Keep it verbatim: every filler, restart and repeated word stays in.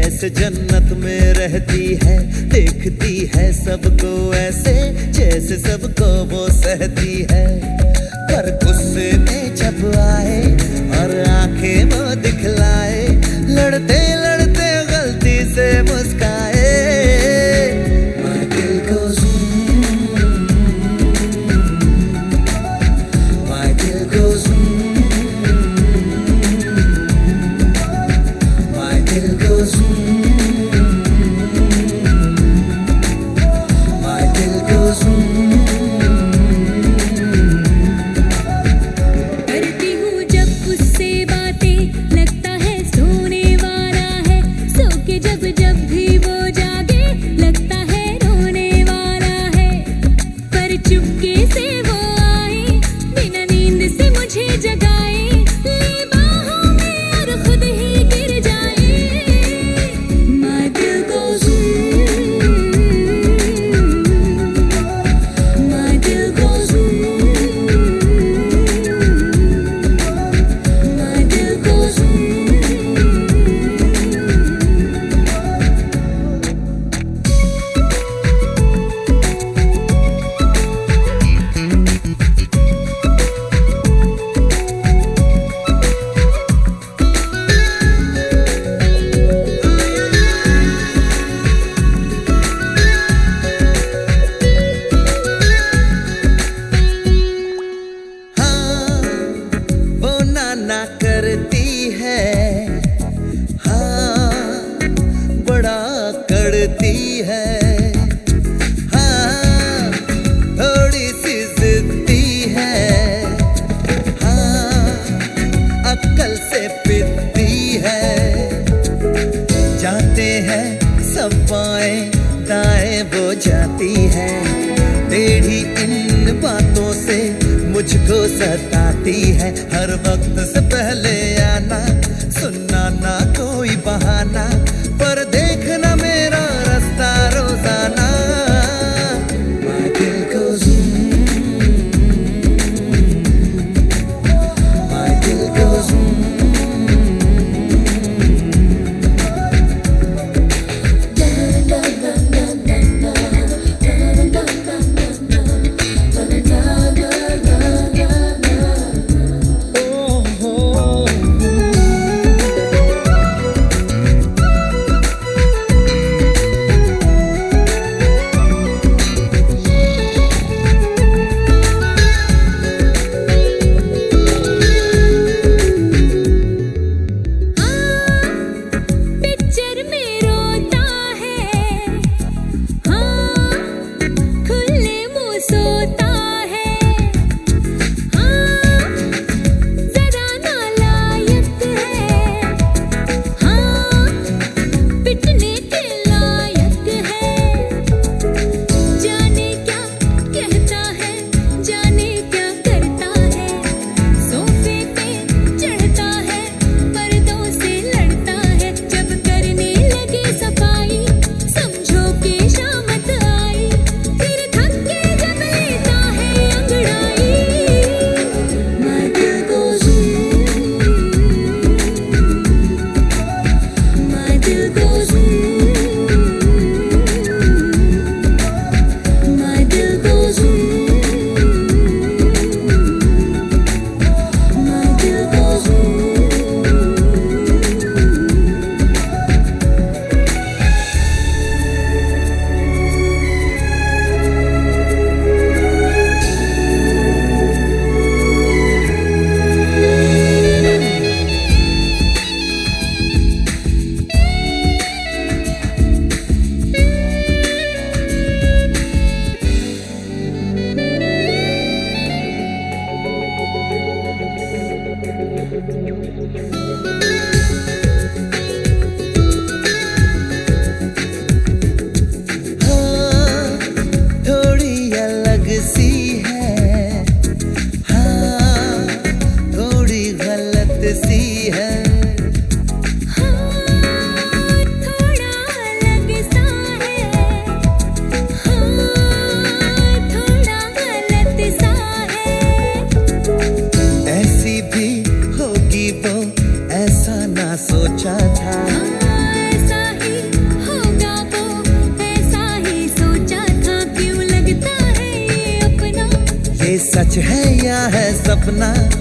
जैसे जन्नत में रहती है, देखती है सबको ऐसे जैसे सबको वो सहती है। पर गुस्से में जब आए और आंखें वो दिखलाए, लड़ते लड़ते गलती से मुस्काए। My दिल goes My दिल goes My दिल goes My दिल goes करती हूँ जब उससे बातें, लगता है सोने वाला है। सो के जब जब भी वो जागे, लगता है रोने वाला है। पर चुपके से वो आए, बिना नींद से मुझे जगाए, ले बाहों में और खुद ही गिर जाए। My दिल goes My दिल goes My दिल goes हाँ, वो नाना करती है, हाँ बड़ा करती है। हाँ, थोड़ी सी जिद्दी है, हाँ अक्ल से पिटती है। जाते हैं सब बाएं दाएं वो जाती है, टेढ़ी इन बातों से मुझको सताती है। हर वक्त से पहले आना, सुनना ना कोई बहाना, पर देखना मेरा रास्ता रोजाना। My दिल goes My दिल goes oh, oh, पिक्चर में रोता है, हाँ खुले मुँह सोता है। हाँ जरा नालायक है, हाँ पिटने के लायक है। जाने क्या कहता है, जाने क्या करता है। सोफे पे चढ़ता है, पर्दों से लड़ता है। जब करने लगे सफाई, समझो कि शामत आई। फिर थक के जब लेता है अंगड़ाई। My दिल goes My दिल goes My दिल goes My दिल goes हाँ थोड़ी अलग सी है, हाँ थोड़ी गलत सी है। हाँ थोड़ा अलग सा है, हाँ थोड़ा गलत सा है। ऐसी भी होगी वो, ऐसा ना सोचा था। हाँ ऐसा सच है या है सपना।